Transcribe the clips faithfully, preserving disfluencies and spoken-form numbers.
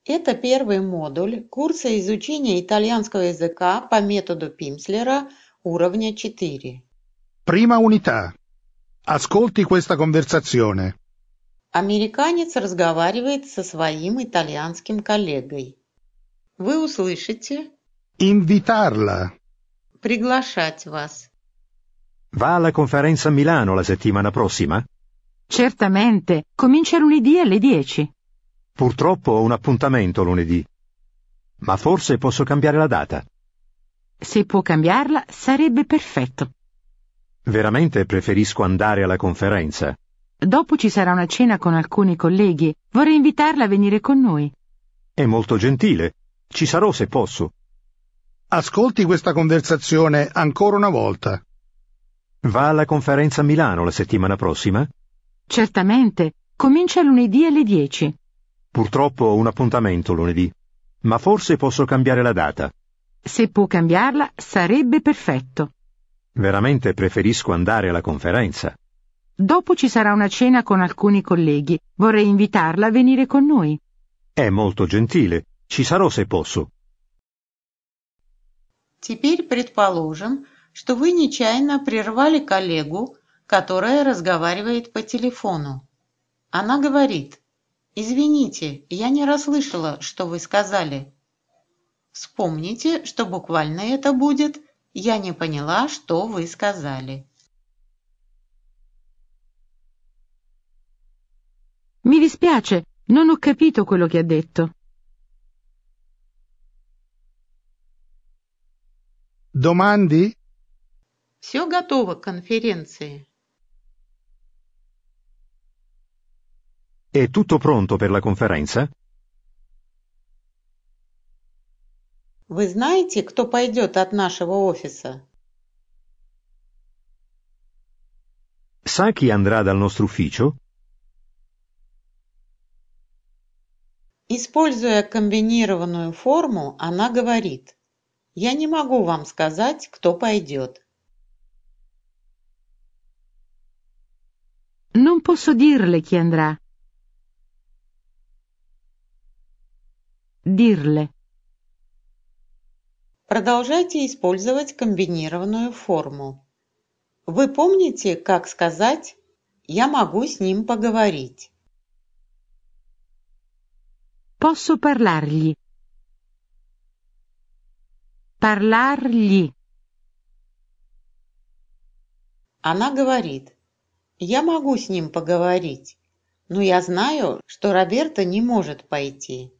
Это первый модуль курса изучения итальянского языка по методу Пимслера уровня четыре. Prima unità. Ascolti questa conversazione. Американец разговаривает со своим итальянским коллегой. Вы услышите Invitarla. «приглашать вас». Va alla conferenza a Milano la settimana prossima? Certamente, comincia lunedì alle dieci. Purtroppo ho un appuntamento lunedì. Ma forse posso cambiare la data. Se può cambiarla, sarebbe perfetto. Veramente preferisco andare alla conferenza. Dopo ci sarà una cena con alcuni colleghi. Vorrei invitarla a venire con noi. È molto gentile. Ci sarò se posso. Ascolti questa conversazione ancora una volta. Va alla conferenza a Milano la settimana prossima? Certamente, comincia lunedì alle dieci. Purtroppo ho un appuntamento lunedì. Ma forse posso cambiare la data. Se può cambiarla, sarebbe perfetto. Veramente preferisco andare alla conferenza. Dopo ci sarà una cena con alcuni colleghi. Vorrei invitarla a venire con noi. È molto gentile. Ci sarò se posso. Теперь предположим, что вы нечаянно прервали коллегу, которая разговаривает по телефону. Она говорит: «Извините, я не расслышала, что вы сказали». Вспомните, что буквально это будет «Я не поняла, что вы сказали». Mi dispiace, non ho capito quello che ha detto. Domandi? Все готово к конференции. È tutto pronto per la conferenza? Вы знаете, кто пойдет от нашего офиса? Sa chi andrà dal nostro ufficio? Используя комбинированную форму, она говорит: «Я не могу вам сказать, кто пойдет». Non posso dirle chi andrà. Dirle. Продолжайте использовать комбинированную форму. Вы помните, как сказать «Я могу с ним поговорить»? Posso parlargli. Parlargli. Она говорит: «Я могу с ним поговорить, но я знаю, что Роберто не может пойти».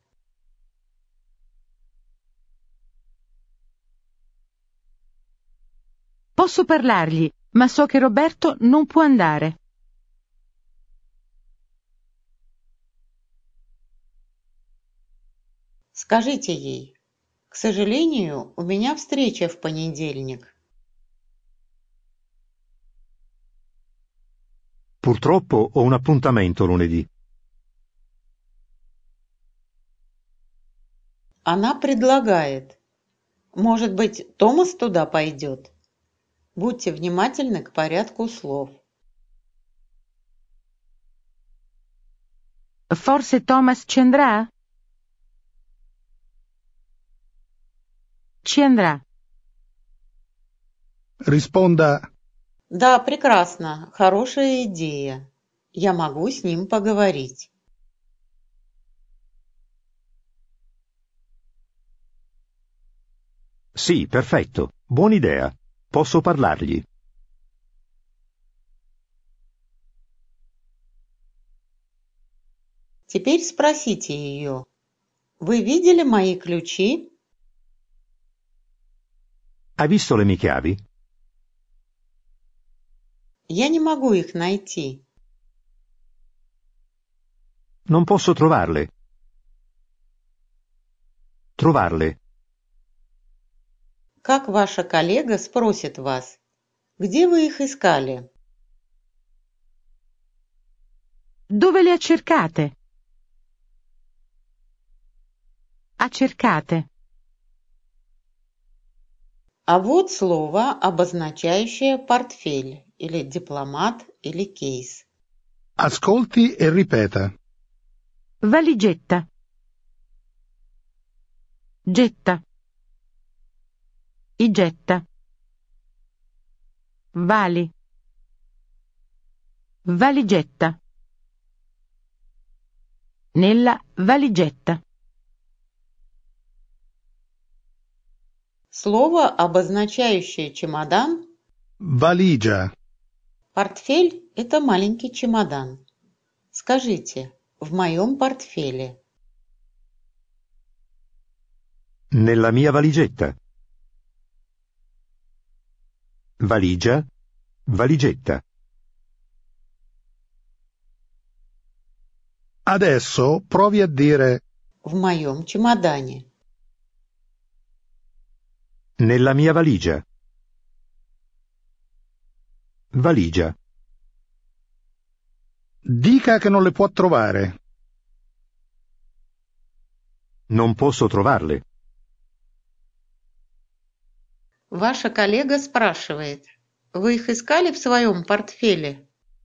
Posso parlargli, ma so che Roberto non può andare. Скажите ей: «К сожалению, у меня встреча в понедельник». Purtroppo ho un appuntamento lunedì. Она предлагает: «Может быть, Томас туда пойдет?» Будьте внимательны к порядку слов. Forse Thomas ci andrà? Ci andrà. Risponda: Да, прекрасно, хорошая идея. Я могу с ним поговорить. Sì, perfetto. Buona idea. Posso parlargli. Теперь спросите ее: «Вы видели мои ключи?» Ha visto le mie chiavi? Я не могу их найти. Non posso trovarle. Trovarle. Как ваша коллега спросит вас: «Где вы их искали?» Dove le ha cercate? Ha cercate. А вот слово, обозначающее портфель, или дипломат, или кейс. ascolti e ripeta. Valigetta. Getta. I getta. Vali. Valigetta. Nella valigetta. Слово, обозначающее чемодан, Valigia. портфель – это маленький чемодан. Скажите, в моем портфеле. Nella mia valigetta. Valigia, valigetta. Adesso provi a dire В моем чемодане. Nella mia valigia. Valigia. dica che non le può trovare. Non posso trovarle. Ваша коллега спрашивает, вы их искали в своем портфеле?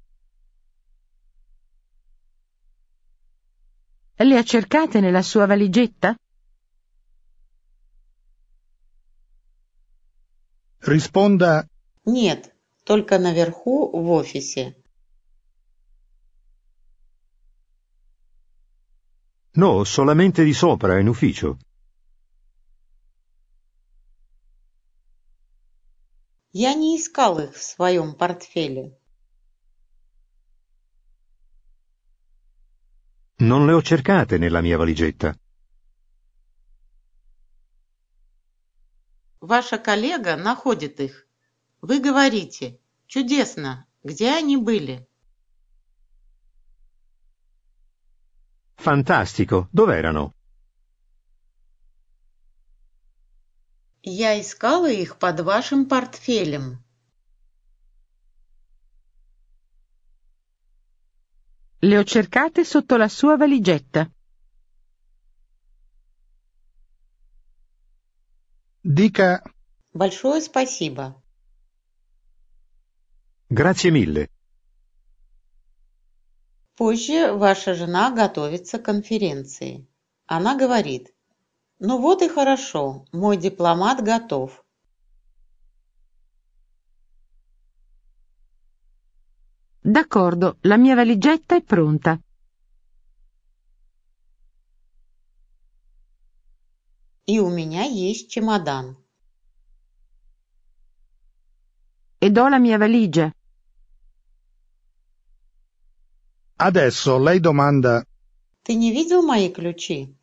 Le ha cercate nella sua valigetta? Risponda Нет, только наверху в офисе. No, solamente di sopra, in ufficio. Я не искал их в своем портфеле. Non le ho cercate nella mia valigetta. Ваша коллега находит их. Вы говорите, чудесно, где они были? Fantastico, dov'erano? Я искала их под вашим портфелем. Le ho cercate sotto la sua valigetta. dica Большое спасибо. Grazie mille. Позже ваша жена готовится к конференции. Она говорит, ну вот и хорошо, мой дипломат готов. D'accordo, la mia valigetta è pronta. И у меня есть чемодан. Ed ho la mia valigia. adesso lei domanda Ты не видел мои ключи?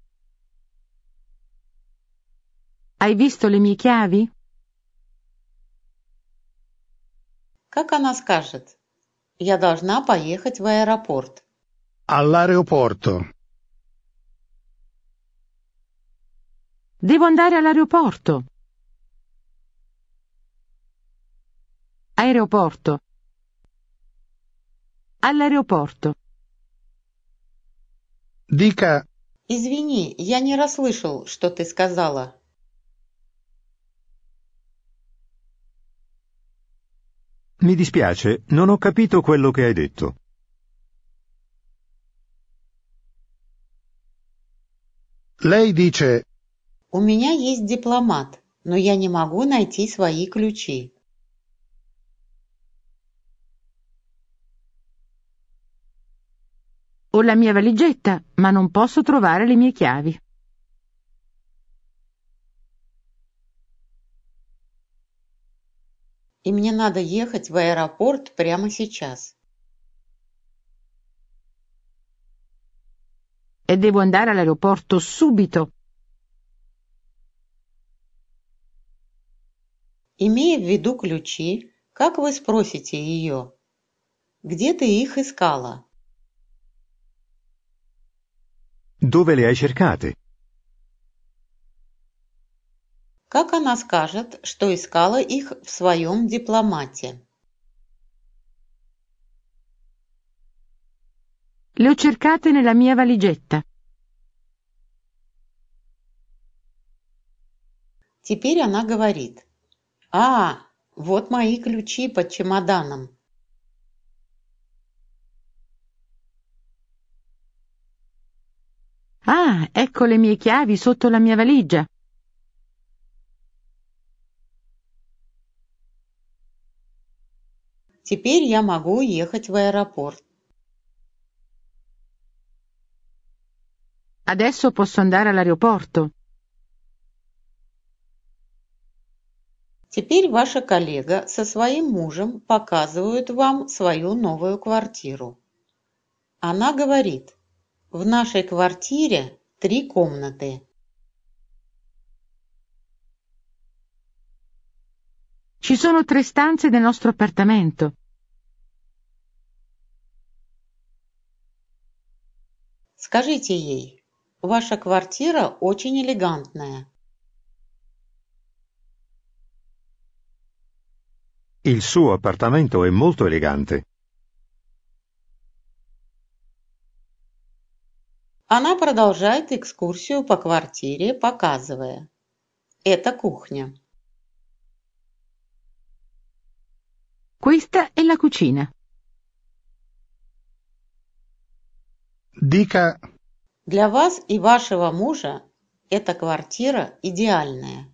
Hai visto le mie chiavi? Как она скажет? Я должна поехать в аэропорт. all'aeroporto. Devo andare all'aeroporto. Aeroporto. All'aeroporto. dica Извини, я не расслышал, что ты сказала. Mi dispiace, non ho capito quello che hai detto. lei dice У меня есть дипломат, но я не могу найти свои ключи. Ho la mia valigetta, ma non posso trovare le mie chiavi. И мне надо ехать в аэропорт прямо сейчас. E devo andare all'aeroporto subito. Имея в виду ключи, как вы спросите ее? Где ты их искала? Dove le hai cercate? Как она скажет, что искала их в своем дипломате? Le ho cercate nella mia valigetta. Теперь она говорит, а, вот мои ключи под чемоданом. Ah, ecco le mie chiavi sotto la mia valigia. Теперь я могу ехать в аэропорт. Adesso posso andare all'aeroporto. Теперь ваша коллега со своим мужем показывают вам свою новую квартиру. Она говорит: в нашей квартире три комнаты. Ci sono tre stanze del nostro appartamento. Скажите ей: ваша квартира очень элегантная. Il suo appartamento è molto elegante. Она продолжает экскурсию по квартире, показывая: это кухня. Questa è la cucina. Dica: Для вас и вашего мужа эта квартира идеальная.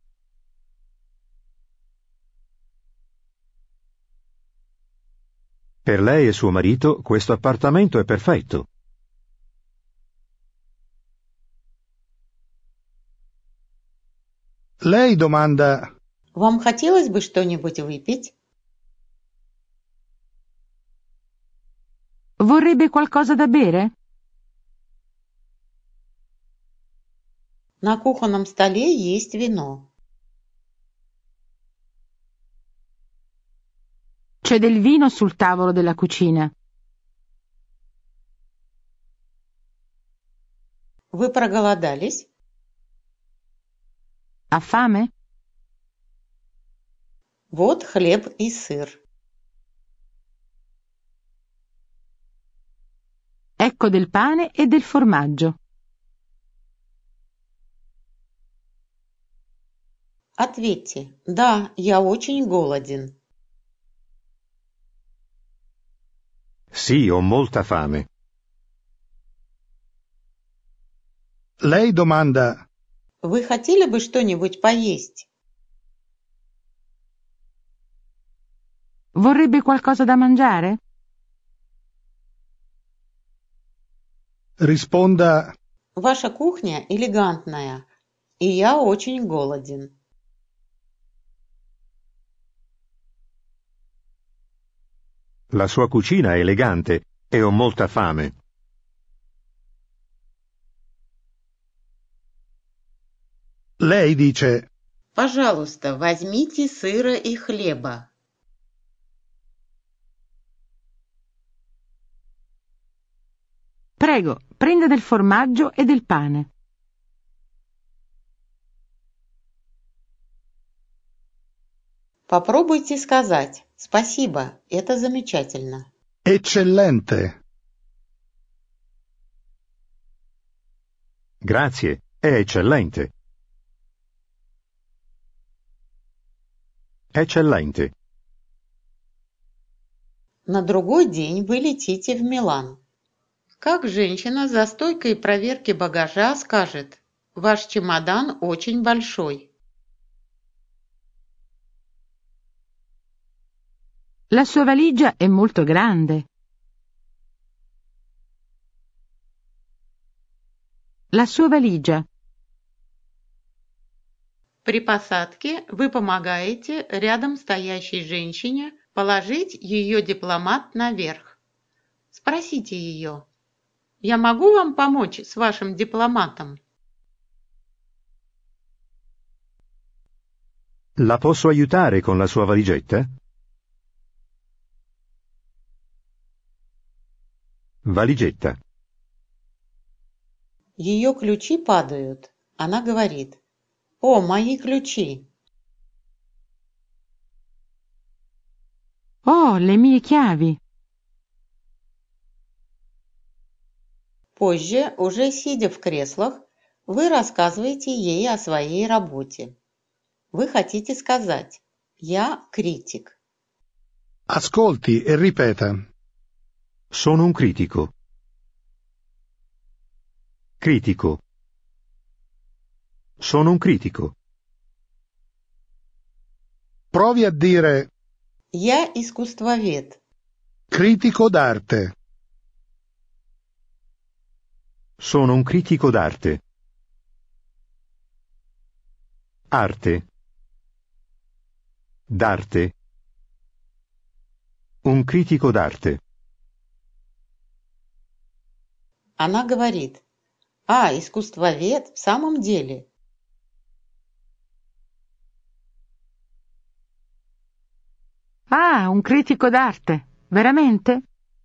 Per lei e suo marito questo appartamento è perfetto. lei domanda: Вам хотелось бы что-нибудь выпить? Vorrebbe qualcosa da bere? На кухонном столе есть вино. C'è del vino sul tavolo della cucina. Вы проголодались? Ha fame? Вот хлеб и сыр. Ecco del pane e del formaggio. Ответьте: да, я очень голоден. Sì, ho molta fame. lei domanda: Вы хотели бы что-нибудь поесть? Vorrebbe qualcosa da mangiare? risponda: Ваша кухня элегантная, и я очень голоден. La sua cucina è elegante e ho molta fame. lei dice: Пожалуйста, возьмите сыра и хлеба. Prego, prenda del formaggio e del pane. Попробуйте сказать: спасибо, это замечательно. eccellente. Grazie, è eccellente. Eccellente. На другой день вы летите в Милан. Как женщина за стойкой проверки багажа скажет: ваш чемодан очень большой. La sua valigia è molto grande. La sua valigia. При посадке вы помогаете рядом стоящей женщине положить ее дипломат наверх. Спросите ее: я могу вам помочь с вашим дипломатом? La posso aiutare con la sua valigetta? Valigetta. Ее ключи падают. Она говорит: о, мои ключи. Oh, le mie chiavi. Позже, уже сидя в креслах, вы рассказываете ей о своей работе. Вы хотите сказать: я критик. Ascolti e ripeta: Sono un critico. Critico. Sono un critico. Provi a dire Я искусствовед. critico d'arte. Sono un critico d'arte. Arte. D'arte. Un critico d'arte. Она говорит: «А, искусствовед, в самом деле?» Ah, un critico d'arte. Veramente?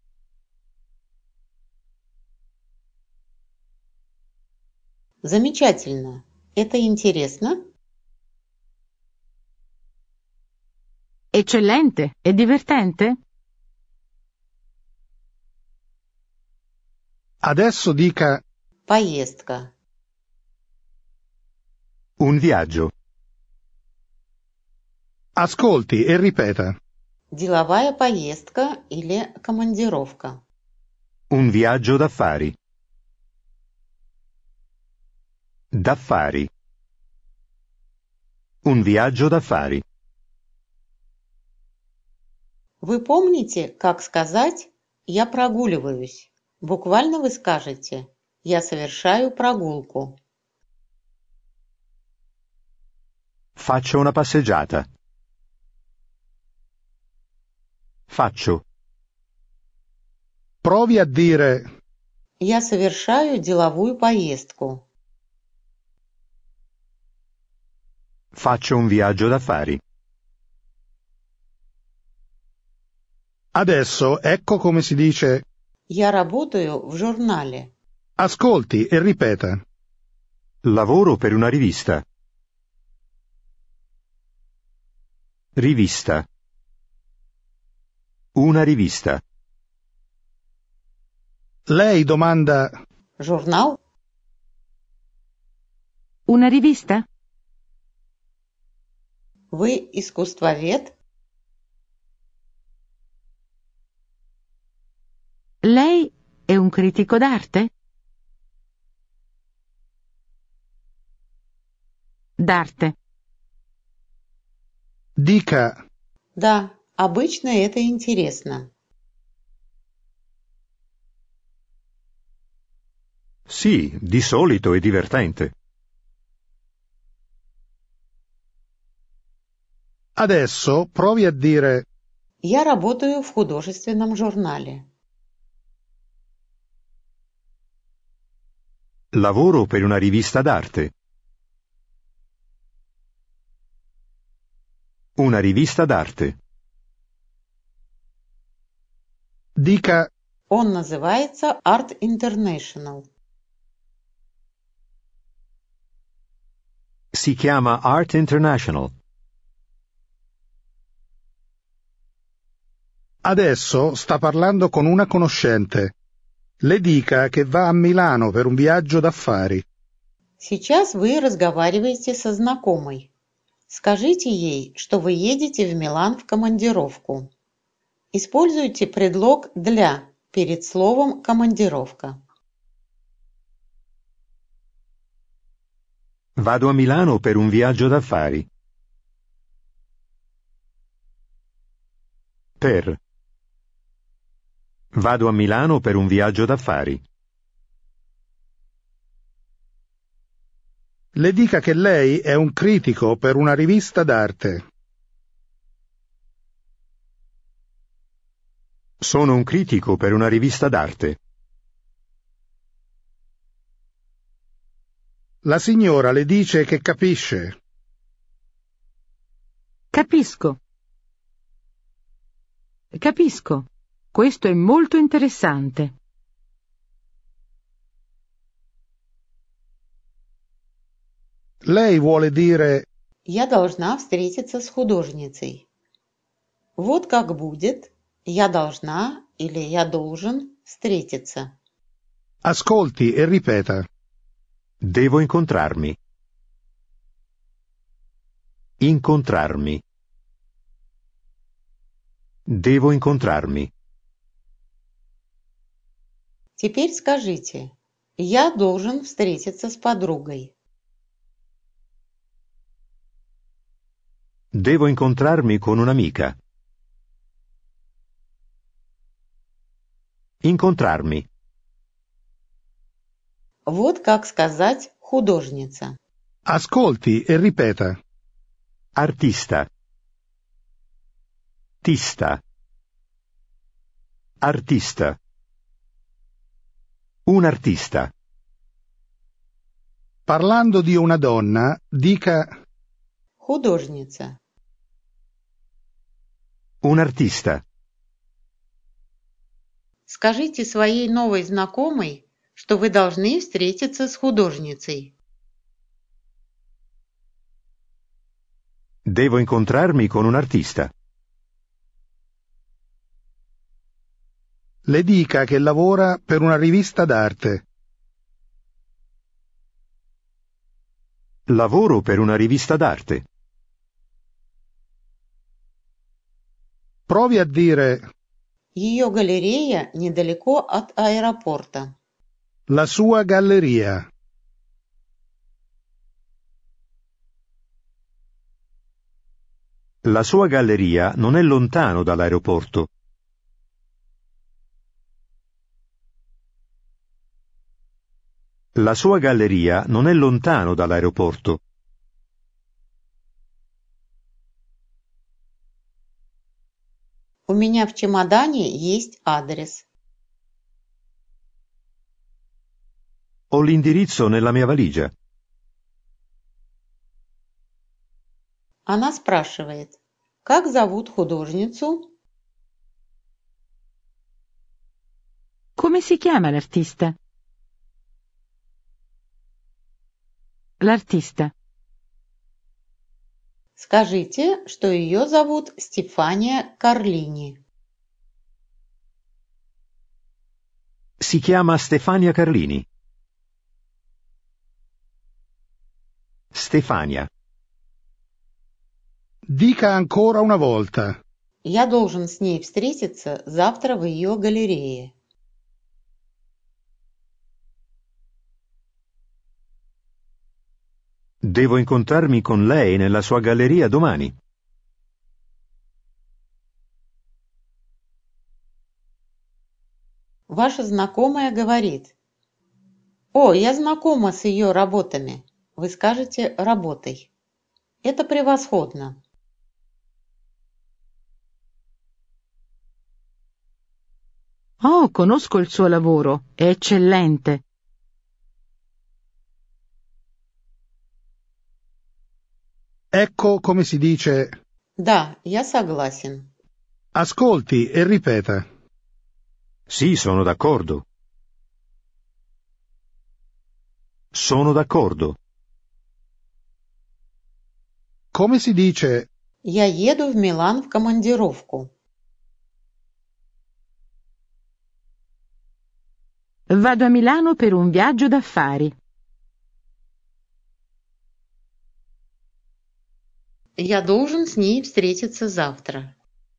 Замечательно. Это интересно? Eccellente. E divertente? Adesso dica Поездка. Un viaggio. ascolti e ripeta. Деловая поездка или командировка. Un viaggio d'affari. D'affari. Un viaggio d'affari. Вы помните, как сказать «я прогуливаюсь»? Буквально вы скажете «я совершаю прогулку». Faccio una passeggiata. Faccio. Provi a dire Я совершаю деловую поездку. Faccio un viaggio d'affari. adesso ecco come si dice Я работаю в журнале. ascolti e ripeta. Lavoro per una rivista. Rivista. Una rivista. Lei domanda Журнал? Una rivista? Вы искусствовед? Lei è un critico d'arte? D'arte. dica Да, обычно это интересно. Sì, di solito è divertente. adesso provi a dire Я работаю в художественном журнале. Lavoro per una rivista d'arte. Una rivista d'arte. dica Он называется Art International. Si chiama Art International. adesso sta parlando con una conoscente. Le dica che va a Milano per un viaggio d'affari. Сейчас вы разговариваете со знакомой. Скажите ей, что вы едете в Милан в командировку. Используйте предлог «для» перед словом «командировка». Vado a Milano per un viaggio d'affari. Per. Vado a Milano per un viaggio d'affari. Le dica che lei è un critico per una rivista d'arte. Sono un critico per una rivista d'arte. La signora le dice che capisce. Capisco. Capisco. Questo è molto interessante. Lei vuole dire Я должна встретиться с художницей. Вот как будет «я должна» или «я должен» встретиться. ascolti e ripeta. Devo incontrarmi. Incontrarmi. Devo incontrarmi. Теперь скажите Я должен встретиться с подругой. Devo incontrarmi con un'amica. Incontrarmi. Вот как сказать художница. Ascolti e ripeta. Artista. Tista. Artista. Un artista. Parlando di una donna, dica Художница. Un artista. Скажите своей новой знакомой, что вы должны встретиться с художницей. Devo incontrarmi con un artista. Le dica che lavora per una rivista d'arte. Lavoro per una rivista d'arte. Provi a dire Ее галерея недалеко от аэропорта. la sua galleria. La sua galleria non è lontano dall'aeroporto. La sua galleria non è lontano dall'aeroporto. У меня в чемодане есть адрес. Ho l'indirizzo nella mia valigia. Она спрашивает, как зовут художницу? Come si chiama l'artista? L'artista. Скажите, что ее зовут Стефания Карлини. Si chiama Stefania Carlini. Stefania. Dica ancora una volta. Я должен с ней встретиться завтра в ее галерее. Devo incontrarmi con lei nella sua galleria domani. Ваша знакомая говорит, «О, я знакома с ее работами». Вы скажете «работой». Это превосходно. Oh, conosco il suo lavoro, è eccellente. Ecco come si dice Да, я согласен. ascolti e ripeta. Sì, sono d'accordo. Sono d'accordo. Come si dice Я еду в Милан в командировку. Vado a Milano per un viaggio d'affari. Я должен с ней встретиться завтра.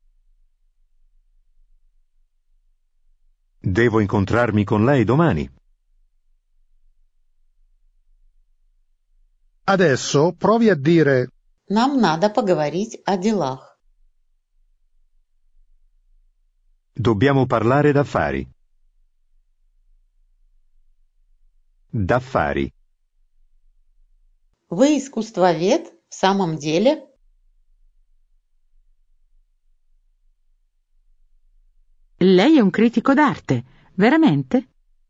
Devo incontrarmi con lei domani. adesso provi a dire Нам надо поговорить о делах. Dobbiamo parlare d'affari. D'affari. Вы искусствовед в самом деле? Lei è un critico d'arte, veramente?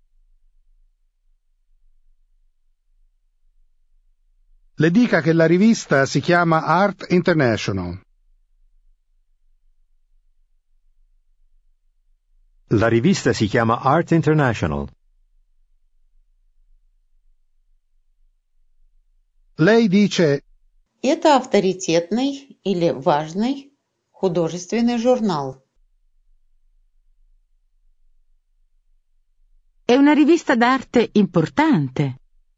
le dica che la rivista si chiama Art International. La rivista si chiama Art International. Lei dice Это авторитетный или важный художественный журнал. È una rivista d'arte importante.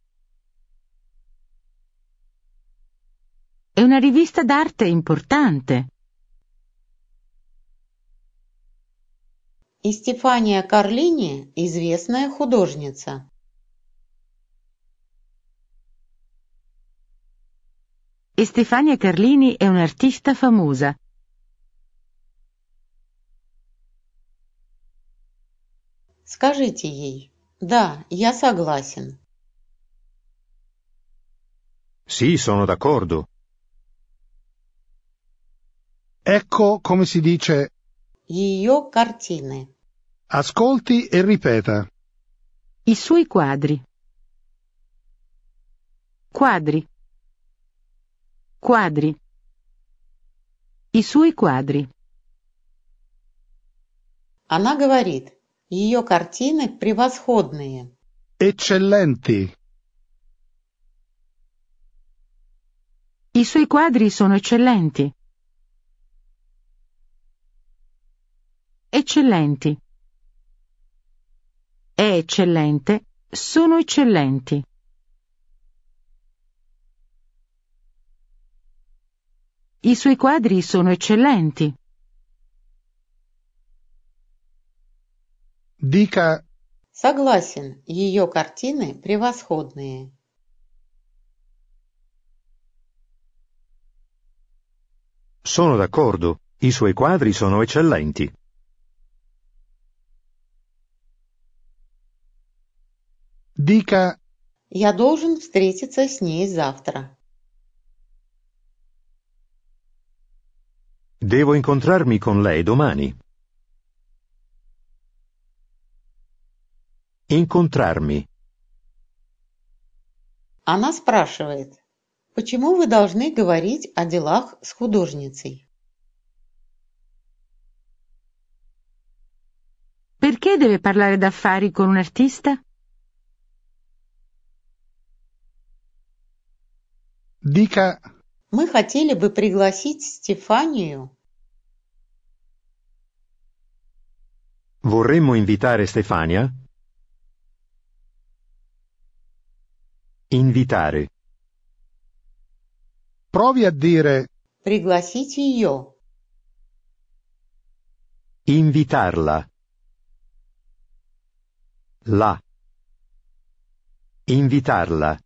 È una rivista d'arte importante. И Стефания Карлини известная художница. e Stefania Carlini è un'artista famosa. Скажите ей. Да, я согласен. Sì, sono d'accordo. Ecco come si dice Ее картины. ascolti e ripeta. I suoi quadri. Quadri. Quadri. I suoi quadri. Она говорит, ее картины превосходные. Eccellenti. I suoi quadri sono eccellenti. Eccellenti. È eccellente. Sono eccellenti. I suoi quadri sono eccellenti. Dica Согласен, ее картины превосходные. Sono d'accordo. I suoi quadri sono eccellenti. Dica Я должен встретиться с ней завтра. Devo incontrarmi con lei domani. Incontrarmi. Она спрашивает, почему вы должны говорить о делах с художницей? Perché deve parlare d'affari con un artista? Dica Мы хотели бы пригласить Стефанию. Vorremmo invitare Stefania? Invitare. provi a dire Пригласить ее. Invitarla. La. Invitarla.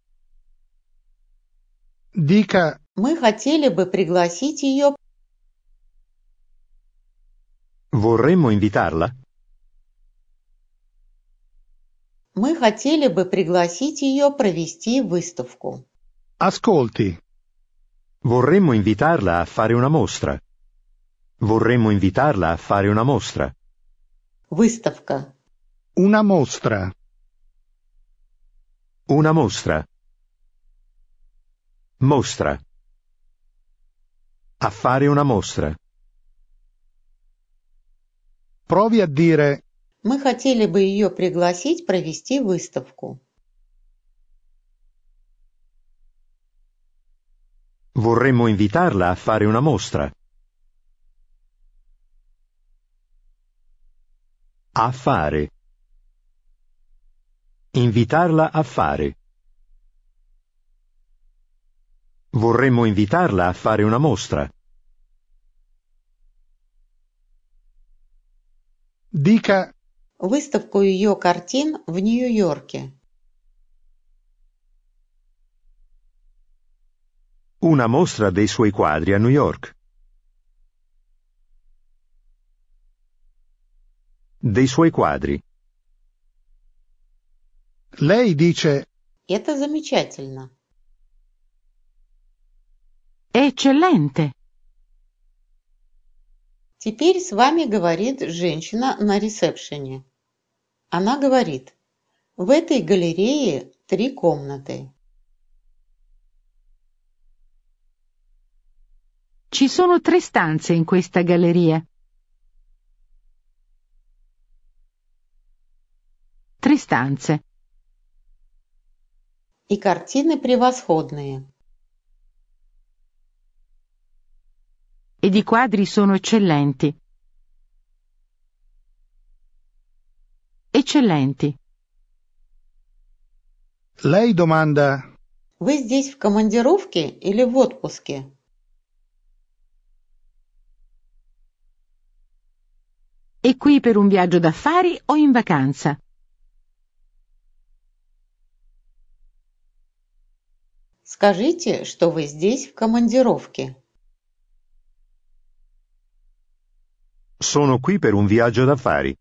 dica Мы хотели бы пригласить ее. Vorremmo invitarla? Мы хотели бы пригласить ее провести выставку. ascolti. Vorremmo invitarla a fare una mostra. Vorremmo invitarla a fare una mostra. Выставка. Una mostra. Una mostra. Mostra. A fare una mostra. Provi a dire Мы хотели бы ее пригласить провести выставку. Vorremmo invitarla a fare una mostra. A fare. Invitarla a fare. Vorremmo invitarla a fare una mostra. dica Выставку ее картин в Нью-Йорке. Una mostra dei suoi quadri a New York. Dei suoi quadri. lei dice Это замечательно. È eccellente. Теперь с вами говорит женщина на ресепшене. Она говорит, в этой галерее три комнаты. Ci sono tre stanze in questa galleria. Tre stanze. И картины превосходные. Ed i quadri sono eccellenti. Eccellenti. lei domanda Вы здесь в командировке или в отпуске? È qui per un viaggio d'affari o in vacanza? Скажите, что вы здесь в командировке. Sono qui per un viaggio d'affari.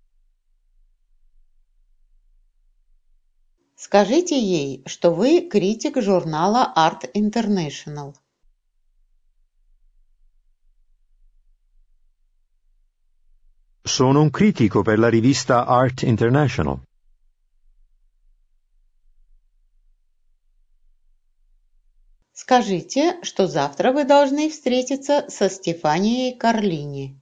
Скажите ей, что вы критик журнала Art International. Sono un critico per la rivista Art International. Скажите, что завтра вы должны встретиться со Стефанией Карлини.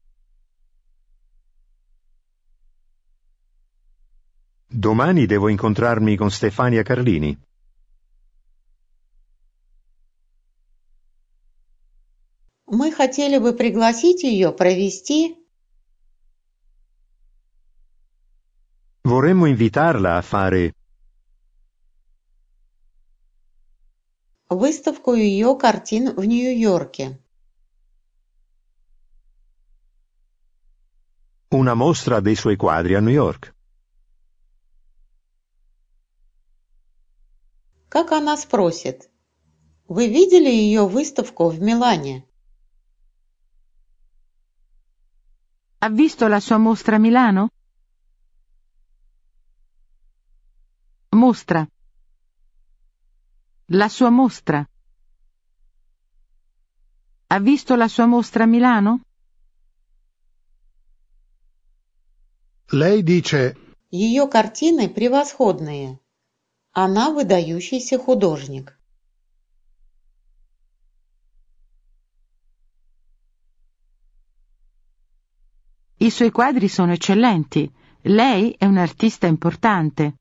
Domani devo incontrarmi con Stefania Carlini. Мы хотели бы пригласить ее провести Vorremmo invitarla a fare выставку ее картин в Нью-Йорке. una mostra dei suoi quadri a New York. Как она спросит: «Вы видели ее выставку в Милане?» Ha visto la sua mostra a Milano? Mostra. La sua mostra. Ha visto la sua mostra a Milano? Lei dice: Ее картины превосходные. Она выдающийся художник. I suoi quadri sono eccellenti. Lei è un artista importante.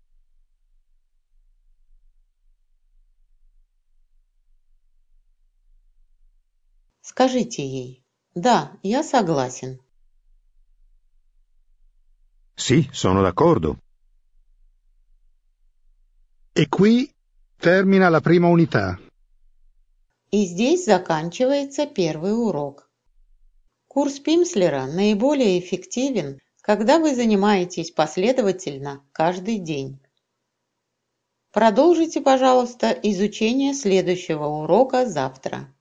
Скажите ей: «Да, я согласен». Sì, sono d'accordo. E qui termina la prima unità. И здесь заканчивается первый урок. Курс Пимслера наиболее эффективен, когда вы занимаетесь последовательно каждый день. Продолжите, пожалуйста, изучение следующего урока завтра.